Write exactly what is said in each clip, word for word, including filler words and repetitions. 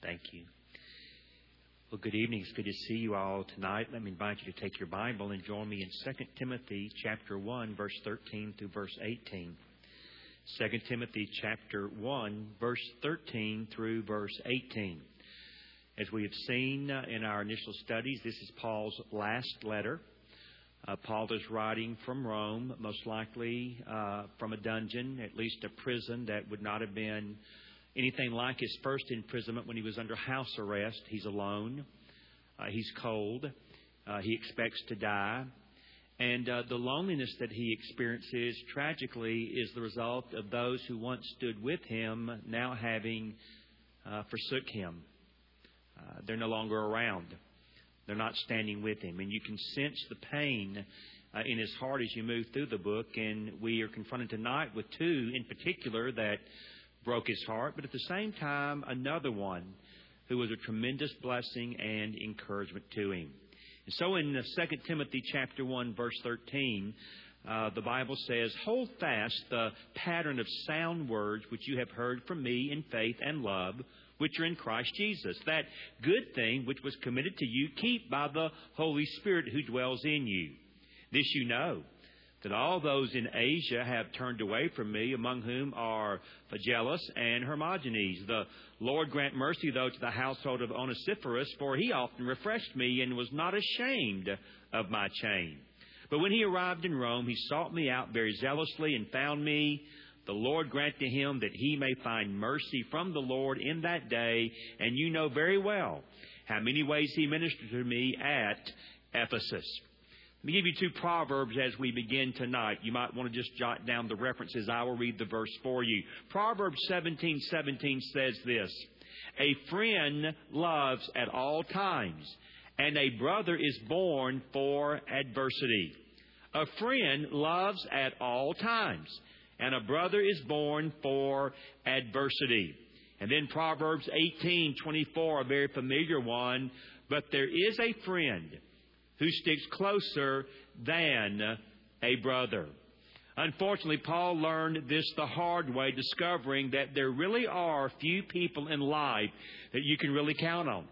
Thank you. Well, good evening. It's good to see you all tonight. Let me invite you to take your Bible and join me in Second Timothy chapter one, verse thirteen through verse eighteen. Second Timothy chapter one, verse thirteen through verse eighteen. As we have seen uh, in our initial studies, this is Paul's last letter. Uh, Paul is writing from Rome, most likely uh, from a dungeon, at least a prison that would not have been anything like his first imprisonment when he was under house arrest. He's alone. Uh, he's cold. Uh, he expects to die. And uh, the loneliness that he experiences, tragically, is the result of those who once stood with him now having uh, forsook him. Uh, they're no longer around. They're not standing with him. And you can sense the pain uh, in his heart as you move through the book. And we are confronted tonight with two in particular that broke his heart, but at the same time, another one who was a tremendous blessing and encouragement to him. And so in Second Timothy chapter one, verse thirteen, uh, the Bible says, "Hold fast the pattern of sound words which you have heard from me in faith and love, which are in Christ Jesus. That good thing which was committed to you, keep by the Holy Spirit who dwells in you. This you know, that all those in Asia have turned away from me, among whom are Phygellus and Hermogenes. The Lord grant mercy, though, to the household of Onesiphorus, for he often refreshed me and was not ashamed of my chain. But when he arrived in Rome, he sought me out very zealously and found me. The Lord grant to him that he may find mercy from the Lord in that day. And you know very well how many ways he ministered to me at Ephesus." Let me give you two proverbs as we begin tonight. You might want to just jot down the references. I will read the verse for you. Proverbs seventeen seventeen says this: "A friend loves at all times, and a brother is born for adversity." A friend loves at all times, and a brother is born for adversity. And then Proverbs eighteen twenty-four, a very familiar one. "But there is a friend who sticks closer than a brother." Unfortunately, Paul learned this the hard way, discovering that there really are few people in life that you can really count on.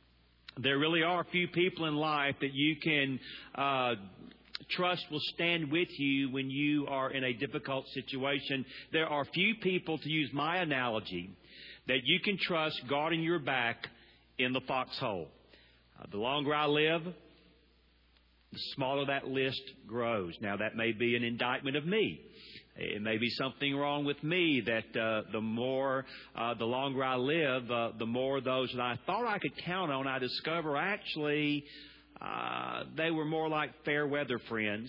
There really are few people in life that you can uh, trust will stand with you when you are in a difficult situation. There are few people, to use my analogy, that you can trust guarding your back in the foxhole. Uh, the longer I live, the smaller that list grows. Now, that may be an indictment of me. It may be something wrong with me that uh, the more, uh, the longer I live, uh, the more those that I thought I could count on, I discover actually uh, they were more like fair weather friends.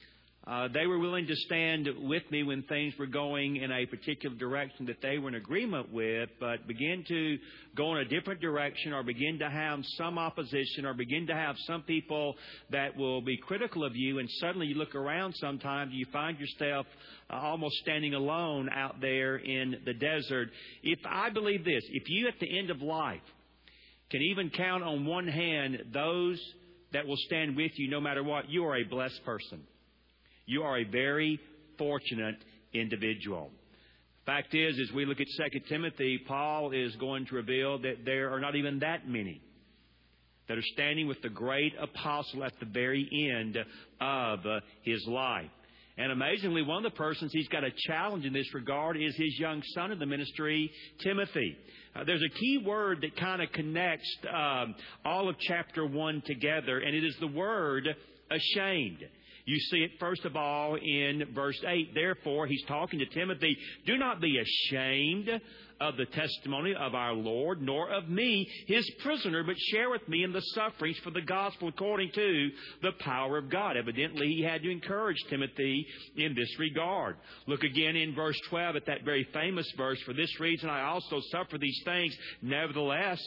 Uh, they were willing to stand with me when things were going in a particular direction that they were in agreement with, but begin to go in a different direction or begin to have some opposition or begin to have some people that will be critical of you, and suddenly you look around sometimes and you find yourself uh, almost standing alone out there in the desert. If I believe this, if you at the end of life can even count on one hand those that will stand with you no matter what, you are a blessed person. You are a very fortunate individual. Fact is, as we look at Second Timothy, Paul is going to reveal that there are not even that many that are standing with the great apostle at the very end of his life. And amazingly, one of the persons he's got a challenge in this regard is his young son in the ministry, Timothy. Uh, there's a key word that kind of connects um, all of chapter one together, and it is the word ashamed. You see it, first of all, in verse eight. Therefore, he's talking to Timothy, "Do not be ashamed of the testimony of our Lord, nor of me, his prisoner, but share with me in the sufferings for the gospel according to the power of God." Evidently, he had to encourage Timothy in this regard. Look again in verse twelve at that very famous verse. "For this reason I also suffer these things. Nevertheless,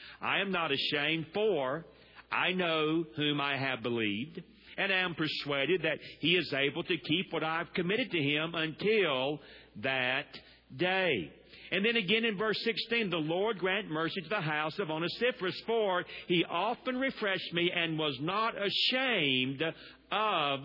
I am not ashamed, for I know whom I have believed, and am persuaded that he is able to keep what I've committed to him until that day." And then again in verse sixteen, "The Lord grant mercy to the house of Onesiphorus, for he often refreshed me and was not ashamed of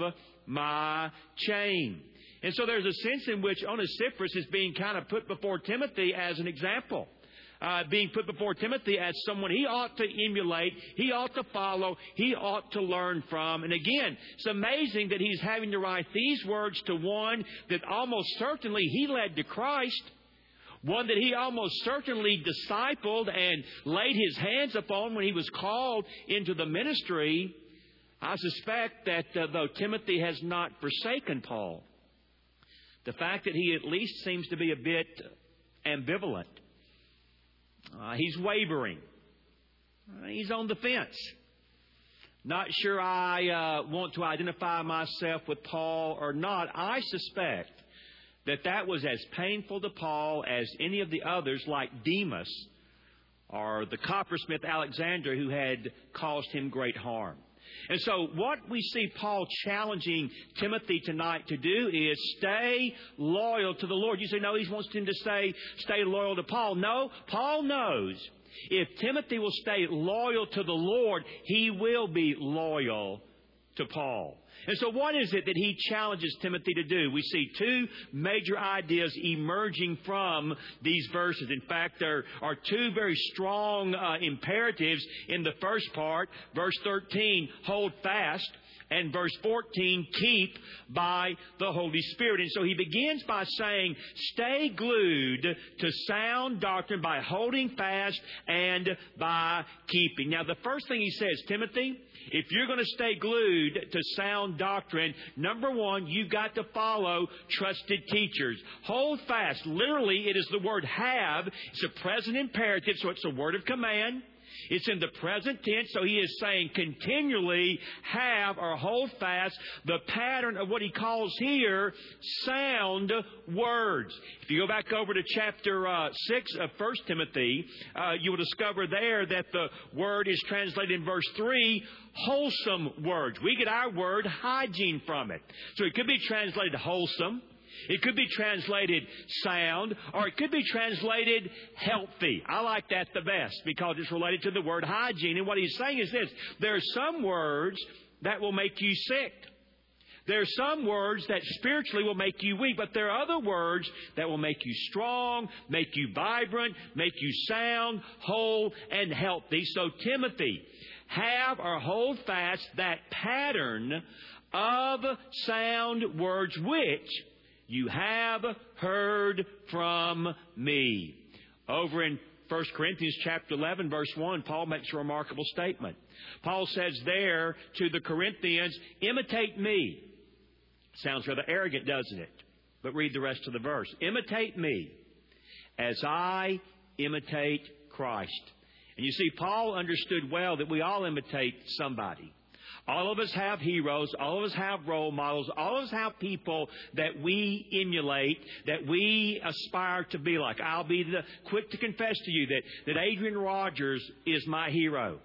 my chain." And so there's a sense in which Onesiphorus is being kind of put before Timothy as an example. uh, being put before Timothy as someone he ought to emulate, he ought to follow, he ought to learn from. And again, it's amazing that he's having to write these words to one that almost certainly he led to Christ, one that he almost certainly discipled and laid his hands upon when he was called into the ministry. I suspect that uh, though Timothy has not forsaken Paul, the fact that he at least seems to be a bit ambivalent. Uh, he's wavering. Uh, he's on the fence. Not sure I uh, want to identify myself with Paul or not. I suspect that that was as painful to Paul as any of the others like Demas or the coppersmith Alexander who had caused him great harm. And so what we see Paul challenging Timothy tonight to do is stay loyal to the Lord. You say, no, he wants him to stay, stay loyal to Paul. No, Paul knows if Timothy will stay loyal to the Lord, he will be loyal to Paul. And so what is it that he challenges Timothy to do? We see two major ideas emerging from these verses. In fact, there are two very strong uh, imperatives in the first part. Verse thirteen, hold fast. And verse fourteen, keep by the Holy Spirit. And so he begins by saying, stay glued to sound doctrine by holding fast and by keeping. Now, the first thing he says, Timothy, if you're going to stay glued to sound doctrine, number one, you've got to follow trusted teachers. Hold fast. Literally, it is the word have. It's a present imperative, so it's a word of command. It's in the present tense, so he is saying continually have or hold fast the pattern of what he calls here sound words. If you go back over to chapter uh, six of First Timothy, uh, you will discover there that the word is translated in verse three, wholesome words. We get our word hygiene from it. So it could be translated wholesome. It could be translated sound, or it could be translated healthy. I like that the best because it's related to the word hygiene. And what he's saying is this: there are some words that will make you sick. There are some words that spiritually will make you weak, but there are other words that will make you strong, make you vibrant, make you sound, whole, and healthy. So Timothy, have or hold fast that pattern of sound words which you have heard from me. Over in First Corinthians chapter eleven, verse one, Paul makes a remarkable statement. Paul says there to the Corinthians, imitate me. Sounds rather arrogant, doesn't it? But read the rest of the verse. Imitate me as I imitate Christ. And you see, Paul understood well that we all imitate somebody. All of us have heroes. All of us have role models. All of us have people that we emulate, that we aspire to be like. I'll be the, quick to confess to you that, that Adrian Rogers is my hero.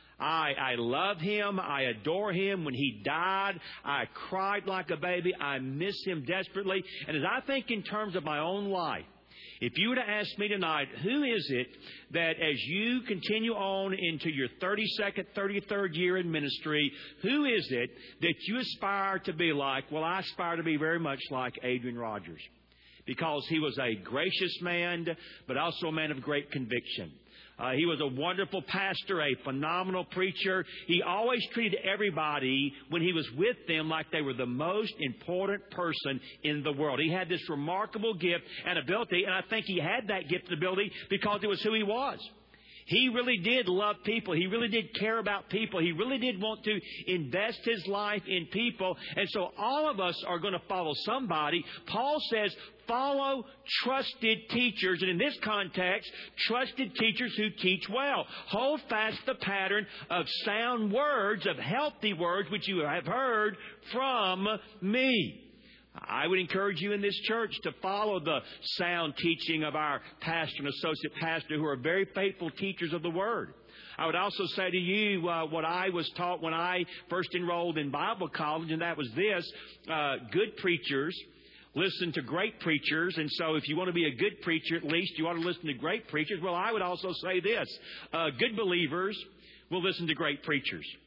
I, I love him. I adore him. When he died, I cried like a baby. I miss him desperately. And as I think in terms of my own life, if you were to ask me tonight, who is it that as you continue on into your thirty-second, thirty-third year in ministry, who is it that you aspire to be like? Well, I aspire to be very much like Adrian Rogers because he was a gracious man, but also a man of great conviction. Uh, he was a wonderful pastor, a phenomenal preacher. He always treated everybody when he was with them like they were the most important person in the world. He had this remarkable gift and ability, and I think he had that gift and ability because it was who he was. He really did love people. He really did care about people. He really did want to invest his life in people. And so all of us are going to follow somebody. Paul says, follow trusted teachers. And in this context, trusted teachers who teach well. Hold fast the pattern of sound words, of healthy words, which you have heard from me. I would encourage you in this church to follow the sound teaching of our pastor and associate pastor who are very faithful teachers of the Word. I would also say to you uh, what I was taught when I first enrolled in Bible college, and that was this. Uh, good preachers listen to great preachers, and so if you want to be a good preacher, at least you ought to listen to great preachers. Well, I would also say this. Uh, good believers will listen to great preachers.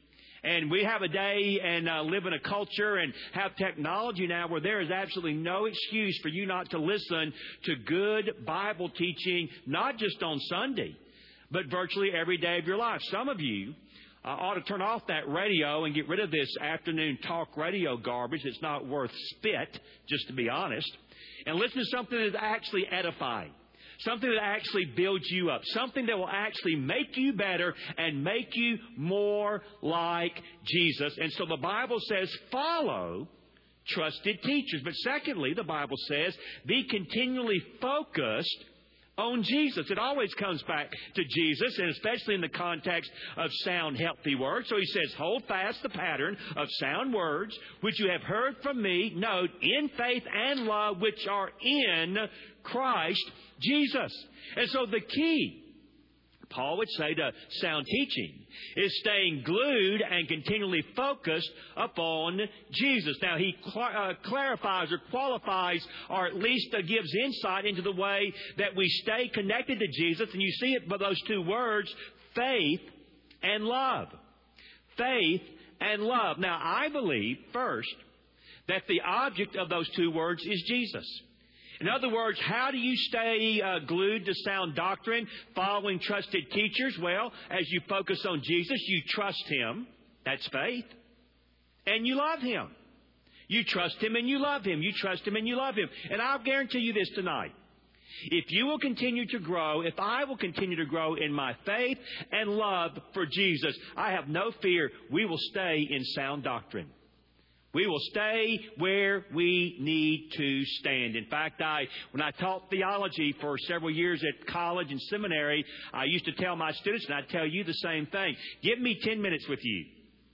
And we have a day and uh, live in a culture and have technology now where there is absolutely no excuse for you not to listen to good Bible teaching, not just on Sunday, but virtually every day of your life. Some of you uh, ought to turn off that radio and get rid of this afternoon talk radio garbage. It's not worth spit, just to be honest. And listen to something that's actually edifying. Something that actually builds you up. Something that will actually make you better and make you more like Jesus. And so the Bible says, follow trusted teachers. But secondly, the Bible says, be continually focused on Jesus. It always comes back to Jesus, and especially in the context of sound, healthy words. So he says, hold fast the pattern of sound words, which you have heard from me, note, in faith and love, which are in Christ Jesus. And so the key, Paul would say, to sound teaching is staying glued and continually focused upon Jesus. Now, he cl- uh, clarifies or qualifies or at least uh, gives insight into the way that we stay connected to Jesus. And you see it by those two words, faith and love. Faith and love. Now, I believe, first, that the object of those two words is Jesus. In other words, how do you stay uh, glued to sound doctrine, following trusted teachers? Well, as you focus on Jesus, you trust Him. That's faith. And you love Him. You trust Him and you love Him. You trust Him and you love Him. And I'll guarantee you this tonight. If you will continue to grow, if I will continue to grow in my faith and love for Jesus, I have no fear we will stay in sound doctrine. We will stay where we need to stand. In fact, I when I taught theology for several years at college and seminary, I used to tell my students, and I'd tell you the same thing, give me ten minutes with you.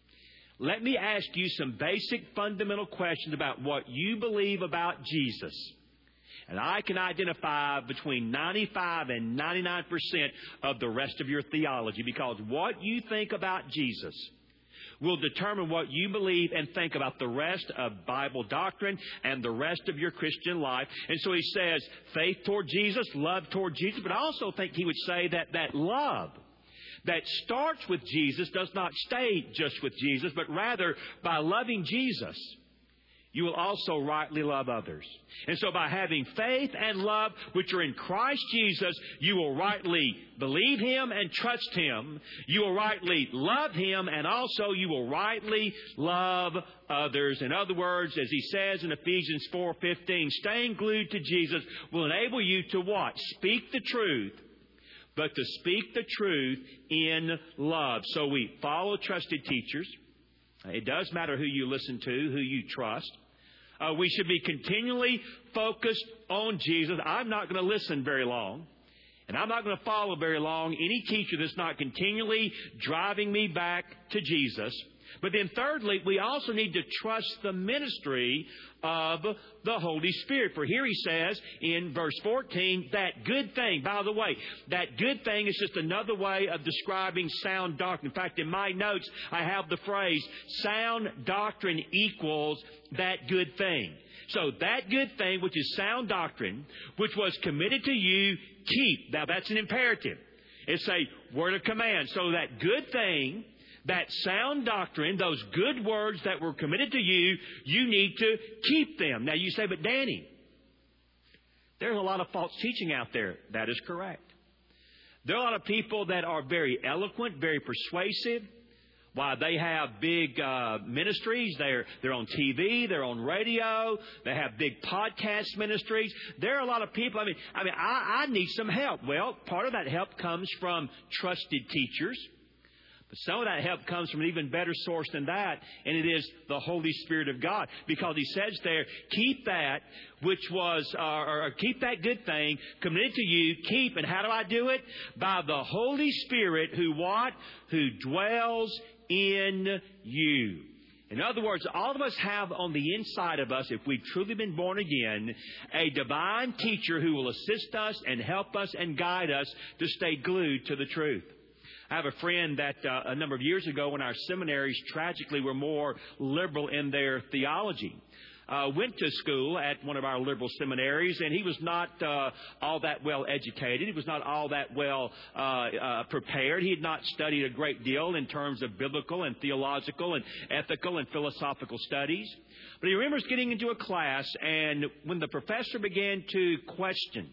Let me ask you some basic fundamental questions about what you believe about Jesus. And I can identify between ninety-five and ninety-nine percent of the rest of your theology, because what you think about Jesus will determine what you believe and think about the rest of Bible doctrine and the rest of your Christian life. And so he says faith toward Jesus, love toward Jesus. But I also think he would say that that love that starts with Jesus does not stay just with Jesus, but rather by loving Jesus, you will also rightly love others. And so by having faith and love, which are in Christ Jesus, you will rightly believe Him and trust Him. You will rightly love Him, and also you will rightly love others. In other words, as he says in Ephesians four fifteen, staying glued to Jesus will enable you to what? Speak the truth, but to speak the truth in love. So we follow trusted teachers. It does matter who you listen to, who you trust. Uh, we should be continually focused on Jesus. I'm not going to listen very long, and I'm not going to follow very long any teacher that's not continually driving me back to Jesus. But then thirdly, we also need to trust the ministry of the Holy Spirit. For here he says in verse fourteen, that good thing. By the way, that good thing is just another way of describing sound doctrine. In fact, in my notes, I have the phrase, sound doctrine equals that good thing. So that good thing, which is sound doctrine, which was committed to you, keep. Now that's an imperative. It's a word of command. So that good thing, that sound doctrine, those good words that were committed to you, you need to keep them. Now you say, but Danny, there's a lot of false teaching out there. That is correct. There are a lot of people that are very eloquent, very persuasive. Why, they have big uh, ministries. They're they're on T V. They're on radio. They have big podcast ministries. There are a lot of people. I mean, I mean, I, I need some help. Well, part of that help comes from trusted teachers. But some of that help comes from an even better source than that, and it is the Holy Spirit of God. Because he says there, keep that which was, uh, or keep that good thing committed to you, keep. And how do I do it? By the Holy Spirit who what? Who dwells in you. In other words, all of us have on the inside of us, if we've truly been born again, a divine teacher who will assist us and help us and guide us to stay glued to the truth. I have a friend that uh, a number of years ago when our seminaries tragically were more liberal in their theology. uh, went to school at one of our liberal seminaries, and he was not uh, all that well educated. He was not all that well uh, uh, prepared. He had not studied a great deal in terms of biblical and theological and ethical and philosophical studies. But he remembers getting into a class, and when the professor began to question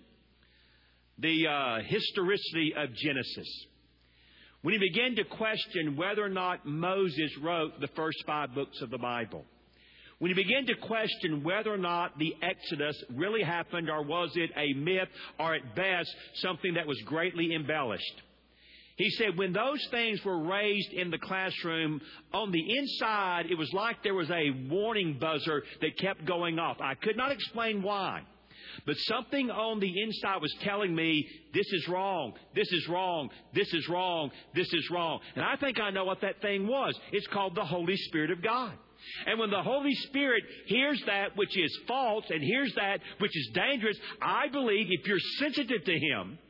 the uh, historicity of Genesis, when he began to question whether or not Moses wrote the first five books of the Bible, when he began to question whether or not the Exodus really happened, or was it a myth, or at best something that was greatly embellished, he said when those things were raised in the classroom, on the inside it was like there was a warning buzzer that kept going off. I could not explain why, but something on the inside was telling me, this is wrong, this is wrong, this is wrong, this is wrong. And I think I know what that thing was. It's called the Holy Spirit of God. And when the Holy Spirit hears that which is false and hears that which is dangerous, I believe if you're sensitive to Him,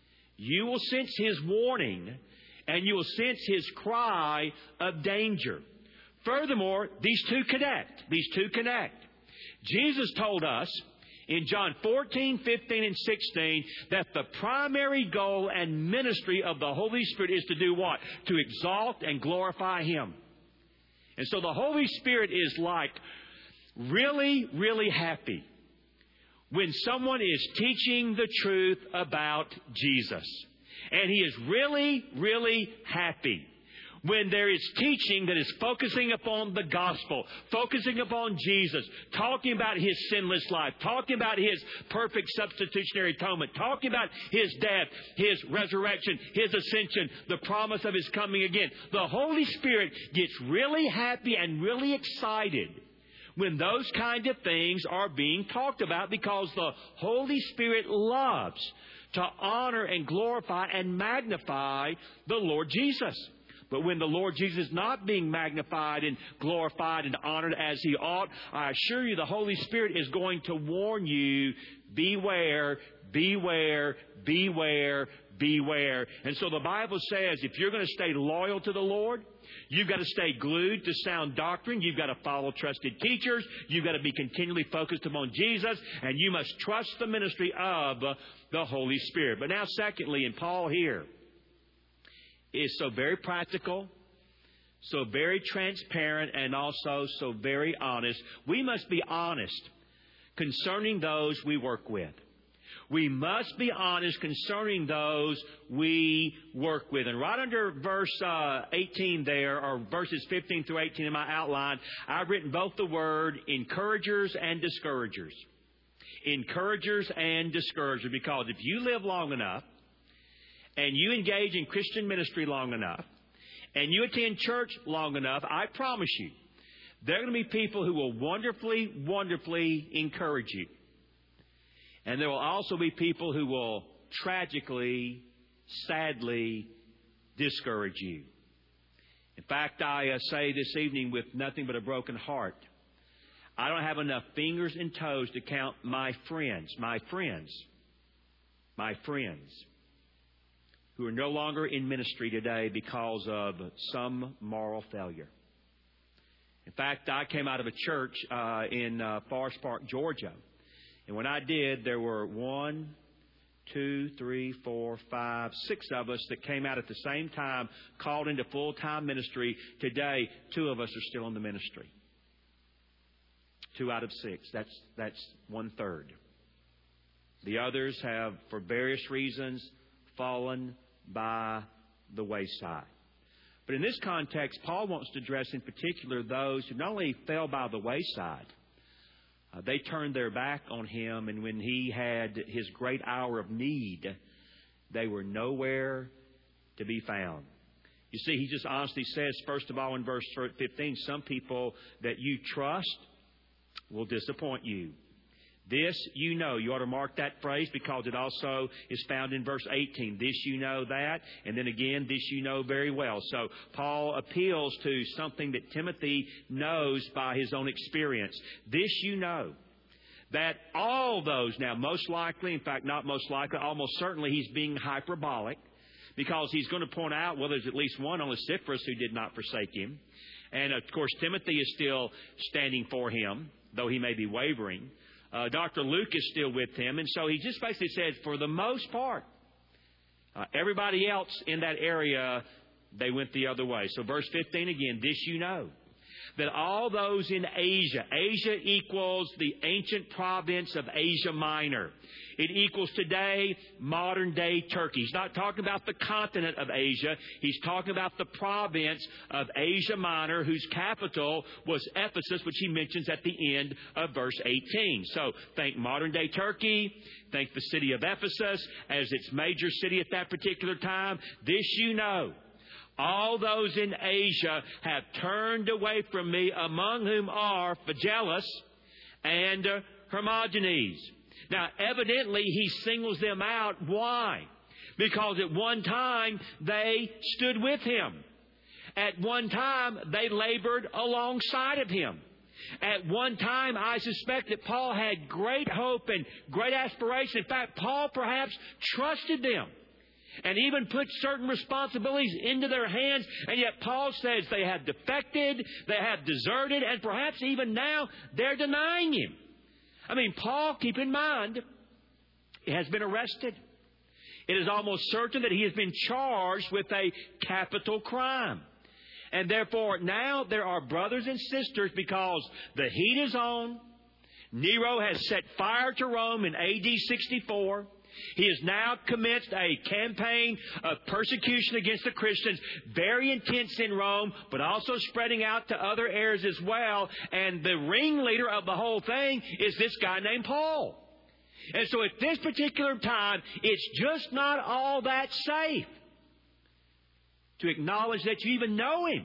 you will sense His warning and you will sense His cry of danger. Furthermore, these two connect. These two connect. Jesus told us in John fourteen, fifteen, and sixteen that the primary goal and ministry of the Holy Spirit is to do what? To exalt and glorify Him. And so the Holy Spirit is like really, really happy when someone is teaching the truth about Jesus. And He is really, really happy when there is teaching that is focusing upon the gospel, focusing upon Jesus, talking about His sinless life, talking about His perfect substitutionary atonement, talking about His death, His resurrection, His ascension, the promise of His coming again. The Holy Spirit gets really happy and really excited when those kind of things are being talked about, because the Holy Spirit loves to honor and glorify and magnify the Lord Jesus. But when the Lord Jesus is not being magnified and glorified and honored as He ought, I assure you the Holy Spirit is going to warn you, beware, beware, beware, beware. And so the Bible says if you're going to stay loyal to the Lord, you've got to stay glued to sound doctrine. You've got to follow trusted teachers. You've got to be continually focused upon Jesus. And you must trust the ministry of the Holy Spirit. But now secondly, and Paul here is so very practical, so very transparent, and also so very honest. We must be honest concerning those we work with. We must be honest concerning those we work with. And right under verse uh, eighteen there, or verses fifteen through eighteen in my outline, I've written both the word encouragers and discouragers. Encouragers and discouragers. Because if you live long enough, and you engage in Christian ministry long enough, and you attend church long enough, I promise you, there are going to be people who will wonderfully, wonderfully encourage you. And there will also be people who will tragically, sadly discourage you. In fact, I uh, say this evening with nothing but a broken heart, I don't have enough fingers and toes to count my friends, my friends, my friends, who are no longer in ministry today because of some moral failure. In fact, I came out of a church uh, in uh, Forest Park, Georgia. And when I did, there were one, two, three, four, five, six of us that came out at the same time, called into full-time ministry. Today, two of us are still in the ministry. Two out of six. That's, that's one-third. The others have, for various reasons, fallen by the wayside. But in this context, Paul wants to address in particular those who not only fell by the wayside, uh, they turned their back on Him, and when He had His great hour of need, they were nowhere to be found. You see, he just honestly says, first of all, in verse fifteen, some people that you trust will disappoint you. This you know. You ought to mark that phrase because it also is found in verse eighteen. This you know that. And then again, this you know very well. So Paul appeals to something that Timothy knows by his own experience. This you know. That all those, now most likely, in fact not most likely, almost certainly he's being hyperbolic. Because he's going to point out, well, there's at least one, Onesiphorus, who did not forsake him. And, of course, Timothy is still standing for him. though he may be wavering. Uh, Doctor Luke is still with him. And so he just basically said, for the most part, uh, everybody else in that area, they went the other way. So verse fifteen again, this you know, that all those in Asia, Asia equals the ancient province of Asia Minor. It equals today modern-day Turkey. He's not talking about the continent of Asia. He's talking about the province of Asia Minor, whose capital was Ephesus, which he mentions at the end of verse eighteen. So think modern-day Turkey. Think the city of Ephesus as its major city at that particular time. This you know. All those in Asia have turned away from me, among whom are Phygellus and uh, Hermogenes. Now, evidently, he singles them out. Why? Because at one time, they stood with him. At one time, they labored alongside of him. At one time, I suspect that Paul had great hope and great aspiration. In fact, Paul perhaps trusted them and even put certain responsibilities into their hands. And yet Paul says they have defected, they have deserted, and perhaps even now they're denying him. I mean, Paul, keep in mind, has been arrested. It is almost certain that he has been charged with a capital crime. And therefore, now there are brothers and sisters, because the heat is on. Nero has set fire to Rome in A D sixty-four. He has now commenced a campaign of persecution against the Christians, very intense in Rome, but also spreading out to other areas as well. And the ringleader of the whole thing is this guy named Paul. And so at this particular time, it's just not all that safe to acknowledge that you even know him,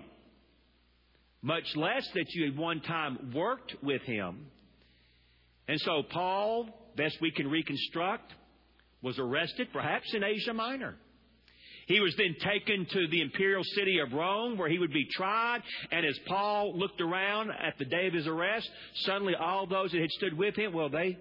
much less that you at one time worked with him. And so Paul, best we can reconstruct, was arrested, perhaps in Asia Minor. He was then taken to the imperial city of Rome, where he would be tried. And as Paul looked around at the day of his arrest, suddenly all those that had stood with him, well, they,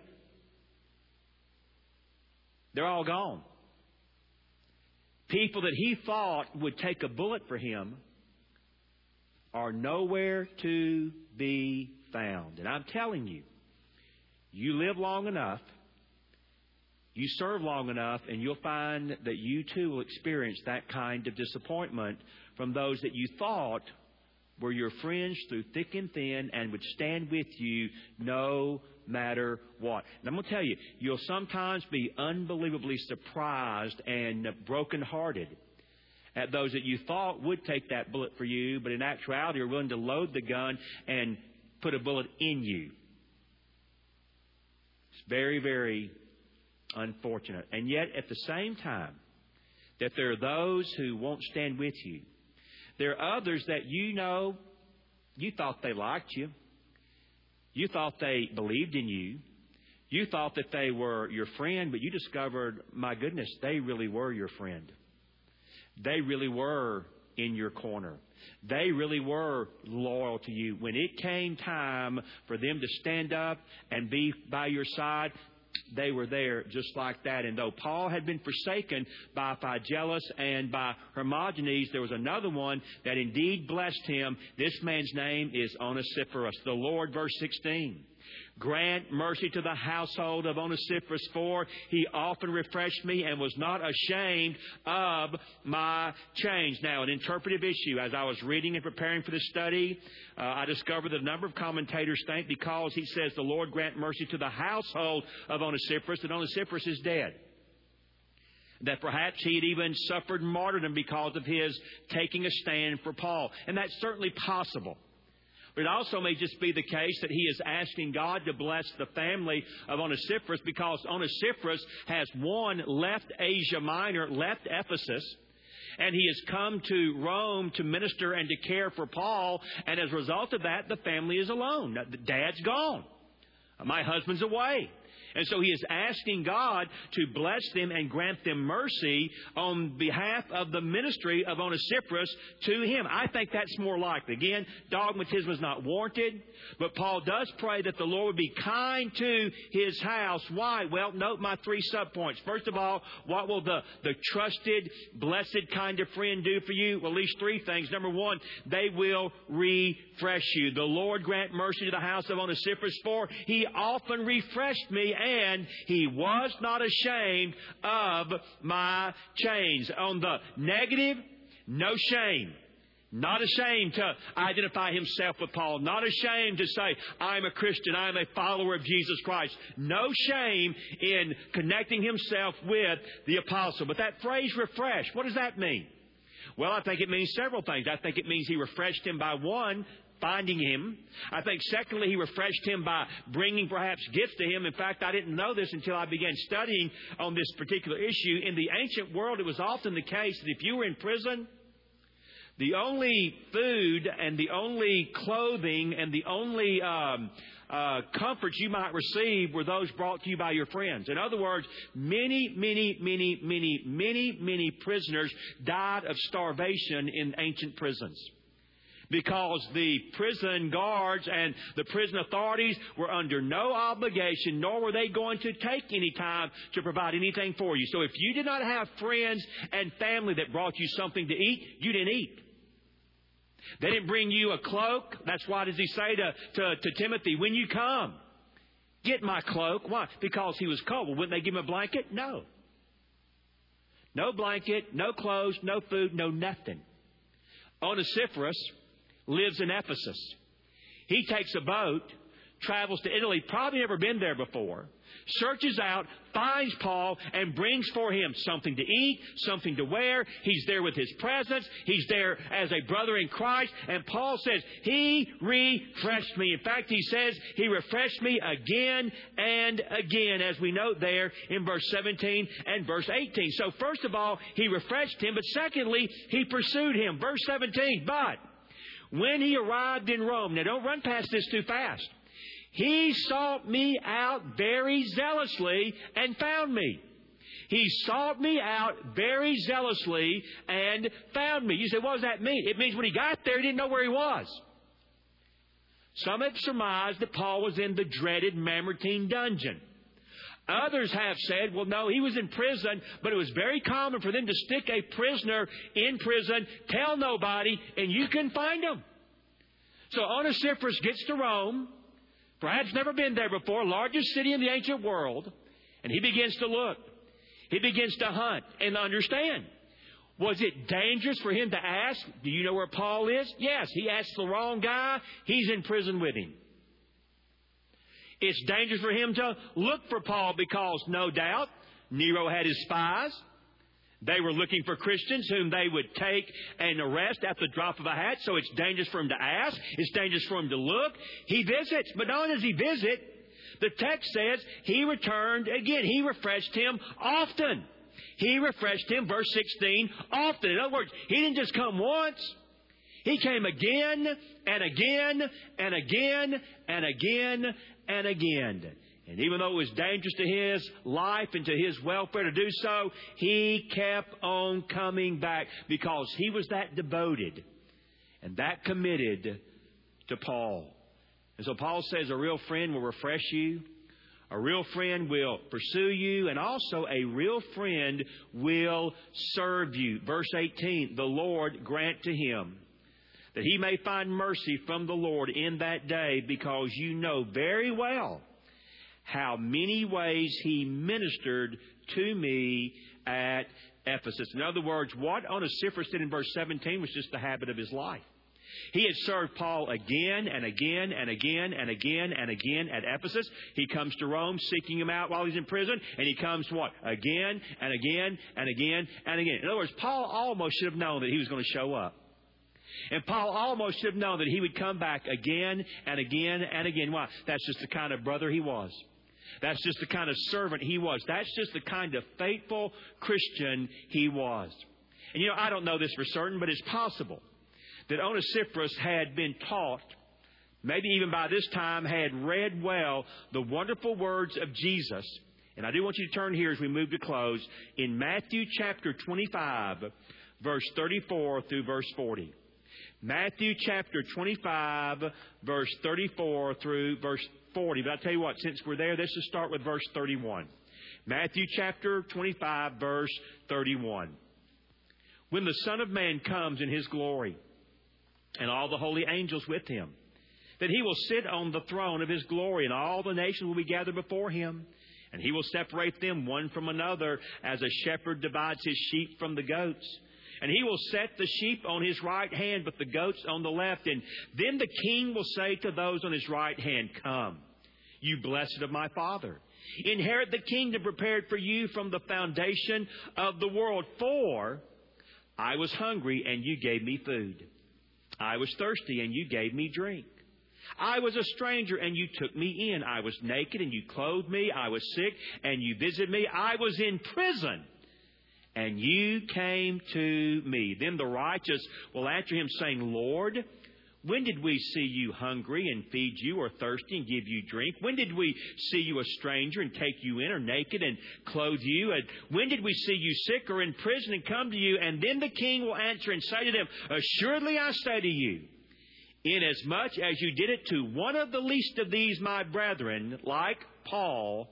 they're all gone. People that he thought would take a bullet for him are nowhere to be found. And I'm telling you, you live long enough, you serve long enough, and you'll find that you too will experience that kind of disappointment from those that you thought were your friends through thick and thin and would stand with you no matter what. And I'm going to tell you, you'll sometimes be unbelievably surprised and brokenhearted at those that you thought would take that bullet for you, but in actuality are willing to load the gun and put a bullet in you. It's very, very unfortunate. And yet, at the same time that there are those who won't stand with you, there are others that you know, you thought they liked you. You thought they believed in you. You thought that they were your friend, but you discovered, my goodness, they really were your friend. They really were in your corner. They really were loyal to you. When it came time for them to stand up and be by your side, they were there just like that. And though Paul had been forsaken by Phygellus and by Hermogenes, there was another one that indeed blessed him. This man's name is Onesiphorus. The Lord, verse sixteen, grant mercy to the household of Onesiphorus, for he often refreshed me and was not ashamed of my chains. Now, an interpretive issue. As I was reading and preparing for this study, uh, I discovered that a number of commentators think because he says the Lord grant mercy to the household of Onesiphorus, that Onesiphorus is dead. That perhaps he had even suffered martyrdom because of his taking a stand for Paul. And that's certainly possible. But it also may just be the case that he is asking God to bless the family of Onesiphorus, because Onesiphorus has, one, left Asia Minor, left Ephesus, and he has come to Rome to minister and to care for Paul. And as a result of that, the family is alone. The dad's gone. My husband's away. And so he is asking God to bless them and grant them mercy on behalf of the ministry of Onesiphorus to him. I think that's more likely. Again, dogmatism is not warranted, but Paul does pray that the Lord would be kind to his house. Why? Well, note my three subpoints. First of all, what will the, the trusted, blessed kind of friend do for you? Well, at least three things. Number one, they will refresh you. The Lord grant mercy to the house of Onesiphorus, for he often refreshed me, and he was not ashamed of my chains. On the negative, no shame. Not ashamed to identify himself with Paul. Not ashamed to say, I'm a Christian. I'm a follower of Jesus Christ. No shame in connecting himself with the apostle. But that phrase, refresh, what does that mean? Well, I think it means several things. I think it means he refreshed him by, one, finding him. I think, secondly, he refreshed him by bringing perhaps gifts to him. In fact, I didn't know this until I began studying on this particular issue. In the ancient world, it was often the case that if you were in prison, the only food and the only clothing and the only um, uh, comforts you might receive were those brought to you by your friends. In other words, many, many, many, many, many, many prisoners died of starvation in ancient prisons, because the prison guards and the prison authorities were under no obligation, nor were they going to take any time to provide anything for you. So if you did not have friends and family that brought you something to eat, you didn't eat. They didn't bring you a cloak. That's why does he say to, to, to Timothy, when you come, get my cloak. Why? Because he was cold. Well, wouldn't they give him a blanket? No. No blanket, no clothes, no food, no nothing. Onesiphorus lives in Ephesus. He takes a boat, travels to Italy, probably never been there before, searches out, finds Paul, and brings for him something to eat, something to wear. He's there with his presence. He's there as a brother in Christ. And Paul says, he refreshed me. In fact, he says, he refreshed me again and again, as we note there in verse seventeen and verse eighteen. So first of all, he refreshed him, but secondly, he pursued him. Verse seventeen, but when he arrived in Rome, now don't run past this too fast, he sought me out very zealously and found me. He sought me out very zealously and found me. You say, what does that mean? It means when he got there, he didn't know where he was. Some have surmised that Paul was in the dreaded Mamertine dungeon. Others have said, well, no, he was in prison, but it was very common for them to stick a prisoner in prison, tell nobody, and you couldn't find him. So Onesiphorus gets to Rome, perhaps never been there before, largest city in the ancient world, and he begins to look. He begins to hunt and understand. Was it dangerous for him to ask, do you know where Paul is? Yes, he asked the wrong guy. He's in prison with him. It's dangerous for him to look for Paul because, no doubt, Nero had his spies. They were looking for Christians whom they would take and arrest at the drop of a hat. So it's dangerous for him to ask. It's dangerous for him to look. He visits. But not only does he visit, the text says he returned again. He refreshed him often. He refreshed him, verse sixteen, often. In other words, he didn't just come once. He came again and again and again and again and again. And even though it was dangerous to his life and to his welfare to do so, he kept on coming back because he was that devoted and that committed to Paul. And so Paul says a real friend will refresh you. A real friend will pursue you. And also a real friend will serve you. Verse eighteen, the Lord grant to him that he may find mercy from the Lord in that day, because you know very well how many ways he ministered to me at Ephesus. In other words, what Onesiphorus did in verse seventeen was just the habit of his life. He had served Paul again and again and again and again and again at Ephesus. He comes to Rome seeking him out while he's in prison. And he comes what? Again and again and again and again. In other words, Paul almost should have known that he was going to show up. And Paul almost should have known that he would come back again and again and again. Why? That's just the kind of brother he was. That's just the kind of servant he was. That's just the kind of faithful Christian he was. And you know, I don't know this for certain, but it's possible that Onesiphorus had been taught maybe even by this time had read well the wonderful words of Jesus. And I do want you to turn here as we move to close in Matthew chapter twenty-five, verse thirty-four through verse forty. Matthew chapter twenty-five, verse thirty-four through verse forty. But I'll tell you what, since we're there, let's just start with verse thirty-one. Matthew chapter twenty-five, verse thirty-one. When the Son of Man comes in His glory, and all the holy angels with Him, that He will sit on the throne of His glory, and all the nations will be gathered before Him. And He will separate them one from another, as a shepherd divides his sheep from the goats. And He will set the sheep on His right hand, but the goats on the left. And then the King will say to those on His right hand, Come, you blessed of my Father. Inherit the kingdom prepared for you from the foundation of the world. For I was hungry, and you gave me food. I was thirsty, and you gave me drink. I was a stranger, and you took me in. I was naked, and you clothed me. I was sick, and you visited me. I was in prison, and you came to me. Then the righteous will answer Him, saying, Lord, when did we see you hungry and feed you, or thirsty and give you drink? When did we see you a stranger and take you in, or naked and clothe you? And when did we see you sick or in prison and come to you? And then the King will answer and say to them, Assuredly I say to you, inasmuch as you did it to one of the least of these my brethren, like Paul,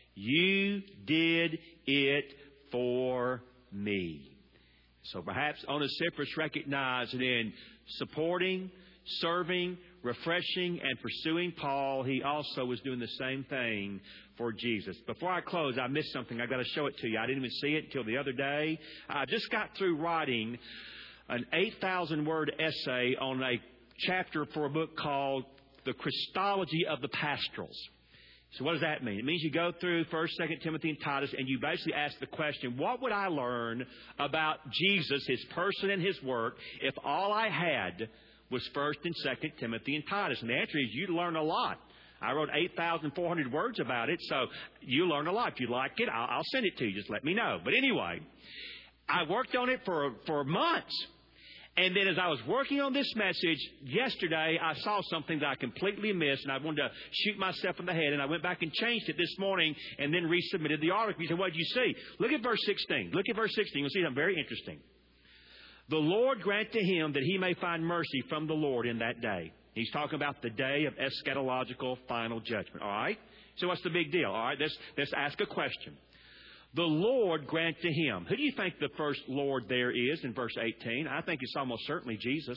you did it for me. So perhaps Onesiphorus recognized that in supporting, serving, refreshing, and pursuing Paul, he also was doing the same thing for Jesus. Before I close, I missed something. I've got to show it to you. I didn't even see it until the other day. I just got through writing an eight thousand word essay on a chapter for a book called The Christology of the Pastorals. So what does that mean? It means you go through First, Second Timothy, and Titus, and you basically ask the question, what would I learn about Jesus, His person and His work, if all I had was First and Second Timothy and Titus? And the answer is you'd learn a lot. I wrote eight thousand four hundred words about it, so you learn a lot. If you like it, I'll, I'll send it to you. Just let me know. But anyway, I worked on it for for months. And then as I was working on this message yesterday, I saw something that I completely missed, and I wanted to shoot myself in the head, and I went back and changed it this morning and then resubmitted the article. You said, what did you see? Look at verse sixteen. Look at verse sixteen. You'll see something very interesting. The Lord grant to him that he may find mercy from the Lord in that day. He's talking about the day of eschatological final judgment. All right? So what's the big deal? All right, let's, let's ask a question. The Lord grant to him. Who do you think the first Lord there is in verse eighteen? I think it's almost certainly Jesus.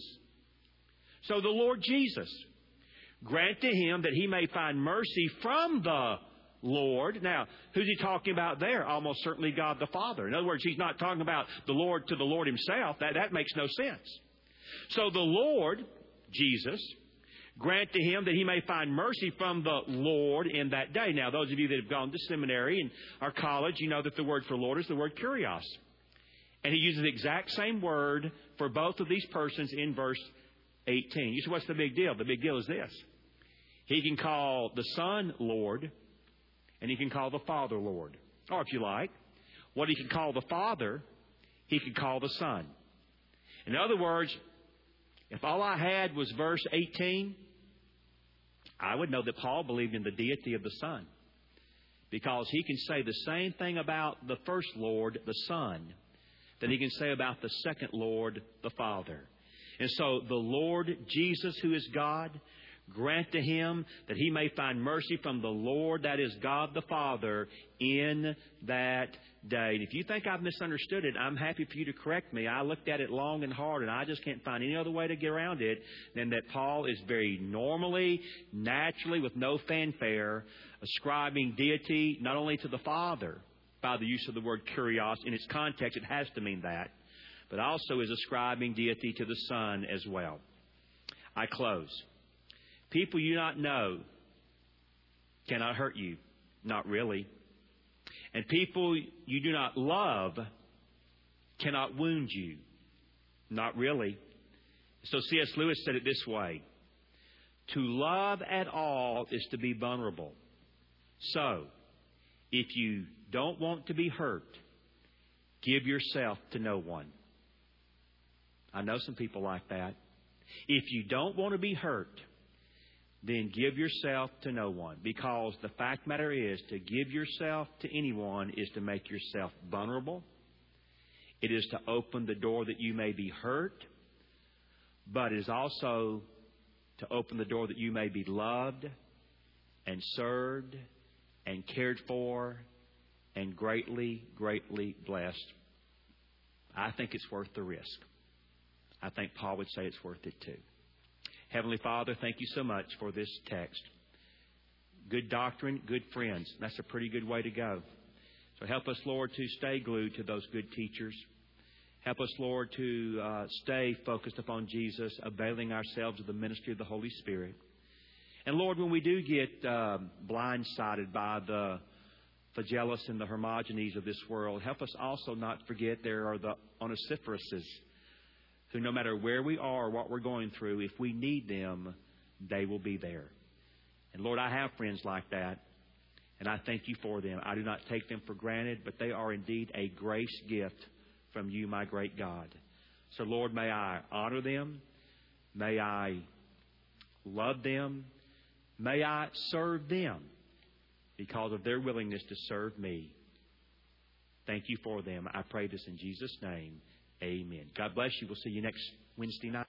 So the Lord Jesus, grant to him that he may find mercy from the Lord. Now, who's he talking about there? Almost certainly God the Father. In other words, he's not talking about the Lord to the Lord himself. That, that makes no sense. So the Lord, Jesus, grant to him that he may find mercy from the Lord in that day. Now, those of you that have gone to seminary and our college, you know that the word for Lord is the word kurios. And he uses the exact same word for both of these persons in verse eighteen. You say, what's the big deal? The big deal is this. He can call the Son Lord, and he can call the Father Lord. Or if you like, what he can call the Father, he can call the Son. In other words, if all I had was verse eighteen, I would know that Paul believed in the deity of the Son. Because he can say the same thing about the first Lord, the Son, that he can say about the second Lord, the Father. And so the Lord Jesus, who is God, grant to him that he may find mercy from the Lord, that is God the Father, in that day. And if you think I've misunderstood it, I'm happy for you to correct me. I looked at it long and hard, and I just can't find any other way to get around it than that Paul is very normally, naturally, with no fanfare, ascribing deity not only to the Father by the use of the word kurios. In its context, it has to mean that. But also is ascribing deity to the Son as well. I close. People you not know cannot hurt you. Not really. And people you do not love cannot wound you. Not really. So C S Lewis said it this way. To love at all is to be vulnerable. So, if you don't want to be hurt, give yourself to no one. I know some people like that. If you don't want to be hurt, then give yourself to no one. Because the fact of the matter is, to give yourself to anyone is to make yourself vulnerable. It is to open the door that you may be hurt. But it is also to open the door that you may be loved and served and cared for and greatly, greatly blessed. I think it's worth the risk. I think Paul would say it's worth it too. Heavenly Father, thank you so much for this text. Good doctrine, good friends. That's a pretty good way to go. So help us, Lord, to stay glued to those good teachers. Help us, Lord, to uh, stay focused upon Jesus, availing ourselves of the ministry of the Holy Spirit. And Lord, when we do get uh, blindsided by the Phygellus and the Hermogenes of this world, help us also not forget there are the Onesiphoroses, who no matter where we are, what we're going through, if we need them, they will be there. And Lord, I have friends like that, and I thank you for them. I do not take them for granted, but they are indeed a grace gift from you, my great God. So Lord, may I honor them. May I love them. May I serve them because of their willingness to serve me. Thank you for them. I pray this in Jesus' name. Amen. God bless you. We'll see you next Wednesday night.